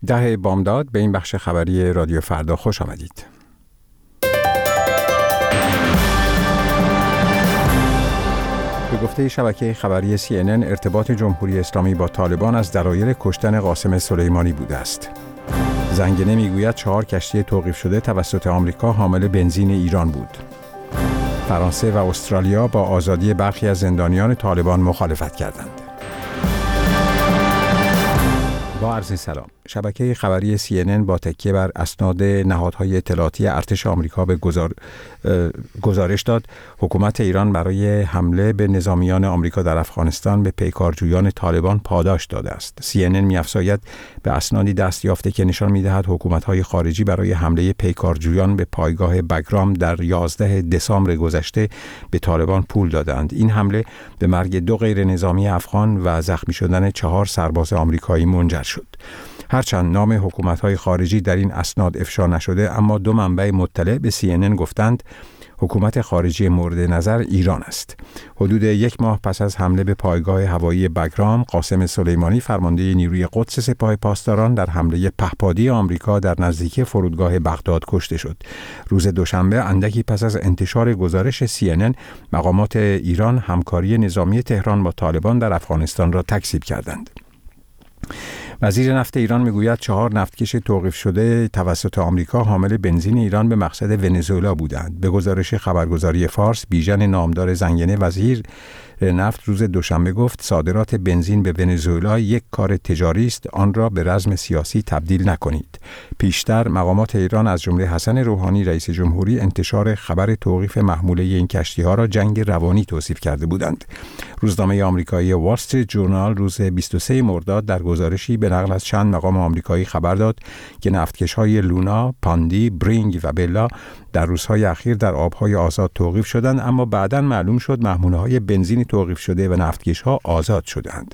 ده بامداد به این بخش خبری رادیو فردا خوش آمدید. به گفته شبکه خبری CNN ارتباط جمهوری اسلامی با طالبان از دلایل کشتن قاسم سلیمانی بوده است. زنگنه میگوید 4 کشتی توقیف شده توسط آمریکا حامل بنزین ایران بود. فرانسه و استرالیا با آزادی برخی از زندانیان طالبان مخالفت کردند. با عرض سلام. شبکه خبری CNN با تکیه بر اسناد نهادهای اطلاعاتی ارتش آمریکا به گزارش داد حکومت ایران برای حمله به نظامیان آمریکا در افغانستان به پیکارجویان طالبان پاداش داده است. CNN می‌افزاید به اسنادی دست یافته که نشان می‌دهد حکومت‌های خارجی برای حمله پیکارجویان به پایگاه بگرام در 11 دسامبر گذشته به طالبان پول دادند. این حمله به مرگ 2 غیر نظامی افغان و زخمی شدن 4 سرباز آمریکایی منجر شد. هرچند نام حکومت‌های خارجی در این اسناد افشا نشده، اما 2 منبع مطلع به CNN گفتند حکومت خارجی مورد نظر ایران است. حدود 1 ماه پس از حمله به پایگاه هوایی بگرام، قاسم سلیمانی فرمانده نیروی قدس سپاه پاسداران در حمله پهپادی آمریکا در نزدیکی فرودگاه بغداد کشته شد. روز دوشنبه اندکی پس از انتشار گزارش CNN، مقامات ایران همکاری نظامی تهران با طالبان در افغانستان را تکذیب کردند. وزیر نفت ایران میگوید 4 نفتکش توقیف شده توسط آمریکا حامل بنزین ایران به مقصد ونزوئلا بودند. به گزارش خبرگزاری فارس، بیژن نامدار زنگنه وزیر نفت روز دوشنبه گفت صادرات بنزین به ونزوئلا یک کار تجاری است، آن را به رزم سیاسی تبدیل نکنید. پیشتر مقامات ایران از جمله حسن روحانی رئیس جمهوری انتشار خبر توقیف محموله این کشتی‌ها را جنگ روانی توصیف کرده بودند. روزنامه آمریکایی وال استریت جورنال روز 23 مرداد در گزارشی به نقل از چند مقام آمریکایی خبر داد که نفتکش‌های لونا، پاندی، برینگ و بلا در روزهای اخیر در آبهای آزاد توقیف شدند، اما بعداً معلوم شد محموله‌های بنزین توقیف شده و نفتکش‌ها آزاد شدند.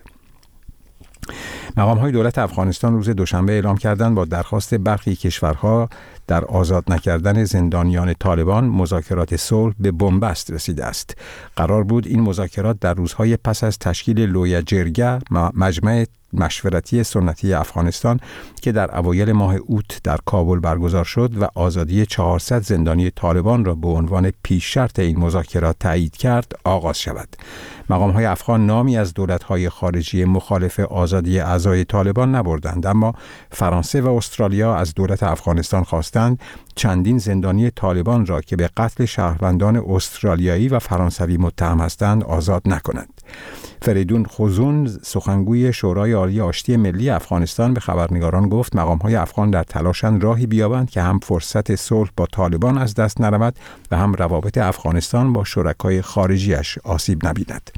مقام‌های دولت افغانستان روز دوشنبه اعلام کردند با درخواست برخی کشورها در آزاد نکردن زندانیان طالبان مذاکرات صلح به بنبست رسیده است. قرار بود این مذاکرات در روزهای پس از تشکیل لویا جرگه، مجمع مشورتی سنتی افغانستان که در اوایل ماه اوت در کابل برگزار شد و آزادی 400 زندانی طالبان را به عنوان پیش شرط این مذاکرات تایید کرد، آغاز شود. مقام‌های افغان نامی از دولت‌های خارجی مخالف آزادی اعضای طالبان نبردند، اما فرانسه و استرالیا از دولت افغانستان خواستند چندین زندانی طالبان را که به قتل شهروندان استرالیایی و فرانسوی متهم هستند آزاد نکنند. فریدون خوزون، سخنگوی شورای عالی آشتی ملی افغانستان، به خبرنگاران گفت مقام‌های افغان در تلاشند راهی بیابند که هم فرصت صلح با طالبان از دست نرود و هم روابط افغانستان با شرکای خارجیش آسیب نبیند.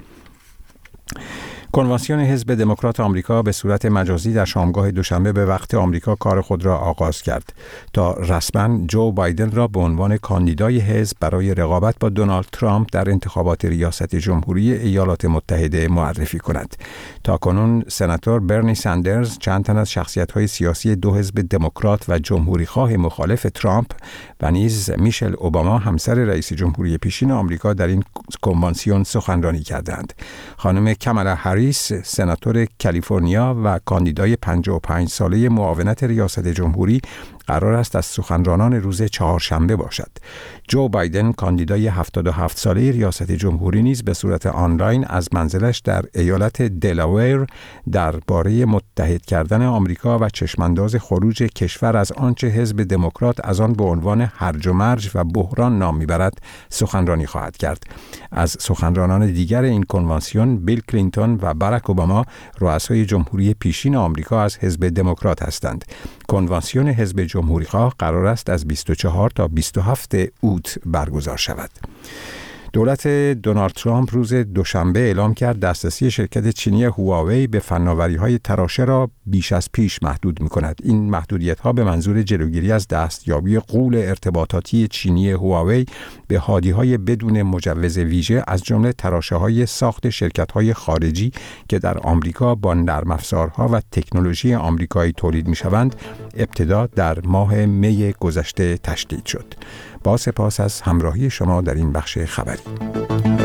کنوانسیون حزب دموکرات آمریکا به صورت مجازی در شامگاه دوشنبه به وقت آمریکا کار خود را آغاز کرد تا رسما جو بایدن را به عنوان کاندیدای حزب برای رقابت با دونالد ترامپ در انتخابات ریاست جمهوری ایالات متحده معرفی کند. تاکنون سناتور برنی ساندرز، چند تن از شخصیت‌های سیاسی 2 حزب دموکرات و جمهوری‌خواه مخالف ترامپ و نیز میشل اوباما، همسر رئیس جمهوری پیشین آمریکا، در این کنوانسیون سخنرانی کردند. خانم کامالا هریس، سناتور کالیفرنیا و کاندیدای 55 ساله معاونت ریاست جمهوری، قرار است از سخنرانان روز چهارشنبه باشد. جو بایدن، کاندیدای 77 ساله ریاست جمهوری، نیز به صورت آنلاین از منزلش در ایالت دلاویر درباره متحد کردن آمریکا و چشمانداز خروج کشور از آنچه حزب دموکرات از آن به عنوان هرج و مرج و بحران نام میبرد سخنرانی خواهد کرد. از سخنرانان دیگر این کنوانسیون بیل کلینتون و باراک اوباما، رؤسای جمهوری پیشین آمریکا از حزب دموکرات هستند. کنوانسیون حزب جمهوری‌خواه قرار است از 24 تا 27 اوت برگزار شود. دولت دونالد ترامپ روز دوشنبه اعلام کرد دسترسی شرکت چینی هواوی به فناوری‌های تراشه را بیش از پیش محدود می‌کند. این محدودیت‌ها به منظور جلوگیری از دستیابی غول ارتباطاتی چینی هواوی به هادی‌های بدون مجوز ویژه، از جمله تراشه‌های ساخت شرکت‌های خارجی که در آمریکا با نرم افزارها و تکنولوژی آمریکایی تولید می‌شوند، ابتدا در ماه می گذشته تشدید شد. با سپاس از همراهی شما در این بخش خبری.